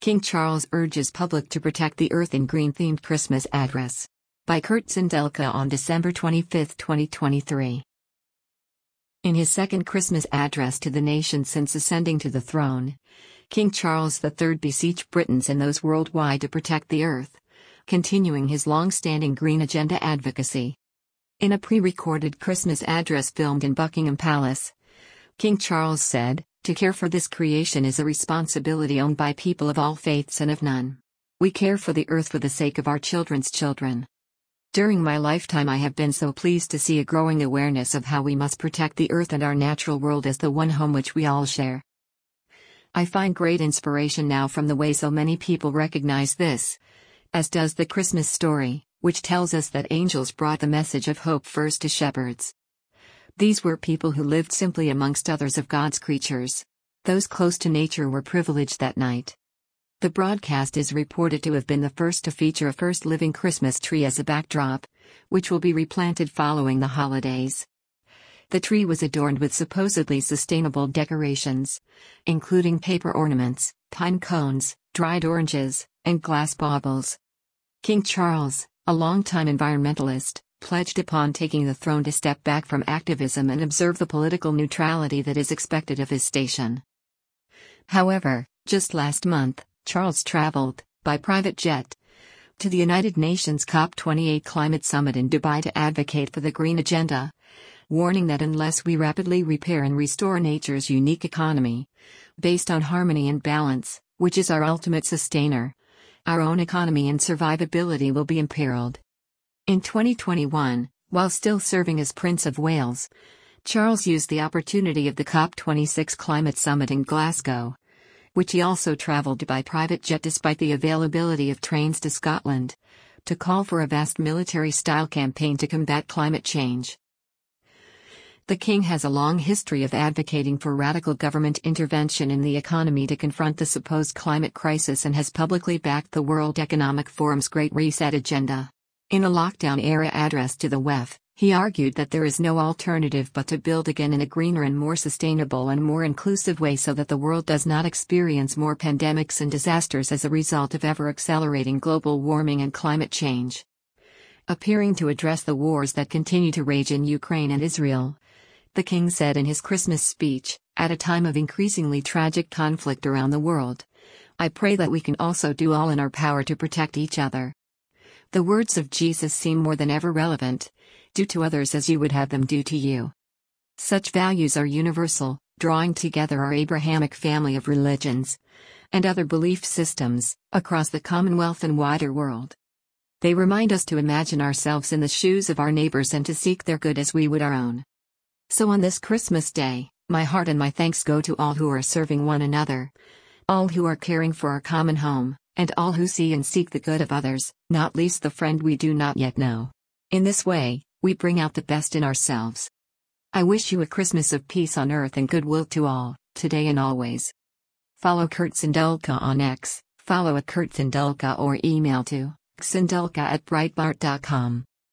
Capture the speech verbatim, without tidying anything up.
King Charles urges public to protect the earth in green-themed Christmas address. By Kurt Sindelka on December twenty-fifth, twenty twenty-three. In his second Christmas address to the nation since ascending to the throne, King Charles the third beseeched Britons and those worldwide to protect the earth, continuing his long-standing green agenda advocacy. In a pre-recorded Christmas address filmed in Buckingham Palace, King Charles said, "To care for this creation is a responsibility owned by people of all faiths and of none. We care for the earth for the sake of our children's children. During my lifetime I have been so pleased to see a growing awareness of how we must protect the earth and our natural world as the one home which we all share. I find great inspiration now from the way so many people recognize this, as does the Christmas story, which tells us that angels brought the message of hope first to shepherds. These were people who lived simply amongst others of God's creatures. Those close to nature were privileged that night." The broadcast is reported to have been the first to feature a first living Christmas tree as a backdrop, which will be replanted following the holidays. The tree was adorned with supposedly sustainable decorations, including paper ornaments, pine cones, dried oranges, and glass baubles. King Charles, a longtime environmentalist, pledged upon taking the throne to step back from activism and observe the political neutrality that is expected of his station. However, just last month, Charles traveled, by private jet, to the United Nations COP twenty-eight climate summit in Dubai to advocate for the green agenda, warning that unless we rapidly repair and restore nature's unique economy, based on harmony and balance, which is our ultimate sustainer, our own economy and survivability will be imperiled. In twenty twenty-one, while still serving as Prince of Wales, Charles used the opportunity of the COP twenty-six climate summit in Glasgow, which he also travelled by private jet despite the availability of trains to Scotland, to call for a vast military-style campaign to combat climate change. The king has a long history of advocating for radical government intervention in the economy to confront the supposed climate crisis and has publicly backed the World Economic Forum's Great Reset agenda. In a lockdown-era address to the W E F, he argued that there is no alternative but to build again in a greener and more sustainable and more inclusive way so that the world does not experience more pandemics and disasters as a result of ever-accelerating global warming and climate change. Appearing to address the wars that continue to rage in Ukraine and Israel, the king said in his Christmas speech, "At a time of increasingly tragic conflict around the world, I pray that we can also do all in our power to protect each other." The words of Jesus seem more than ever relevant. "Do to others as you would have them do to you." Such values are universal, drawing together our Abrahamic family of religions and other belief systems across the Commonwealth and wider world. They remind us to imagine ourselves in the shoes of our neighbors and to seek their good as we would our own. So on this Christmas Day, my heart and my thanks go to all who are serving one another, all who are caring for our common home, and all who see and seek the good of others, not least the friend we do not yet know. In this way, we bring out the best in ourselves. I wish you a Christmas of peace on earth and goodwill to all, today and always. Follow Kurt Sindelka on X, follow at Kurt Sindelka or email to sindelka at breitbart dot com.